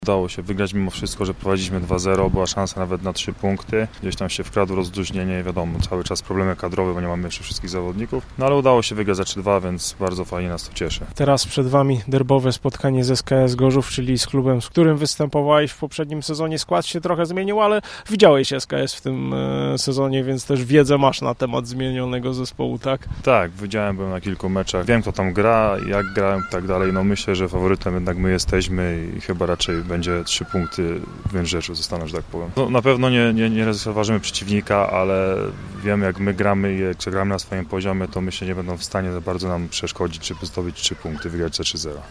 Udało się wygrać mimo wszystko, że prowadziliśmy 2-0, była szansa nawet na 3 punkty. Gdzieś tam się wkradło rozluźnienie, wiadomo, cały czas problemy kadrowe, bo nie mamy jeszcze wszystkich zawodników. No ale udało się wygrać za 3-2, więc bardzo fajnie nas to cieszy. Teraz przed Wami derbowe spotkanie z SKS Gorzów, czyli z klubem, z którym występowałeś w poprzednim sezonie. Skład się trochę zmienił, ale widziałeś SKS w tym sezonie, więc też wiedzę masz na temat zmienionego zespołu, tak? Tak, widziałem, byłem na kilku meczach. Wiem, kto tam gra, jak grałem i tak dalej. No myślę, że faworytem jednak my jesteśmy i chyba raczej będzie 3 punkty w Więżeszu zostaną, że tak powiem. No, na pewno nie rozważymy przeciwnika, ale wiem, jak my gramy i jak gramy na swoim poziomie, to myślę, nie będą w stanie za bardzo nam przeszkodzić, żeby zdobyć 3 punkty, wygrać za 3-0.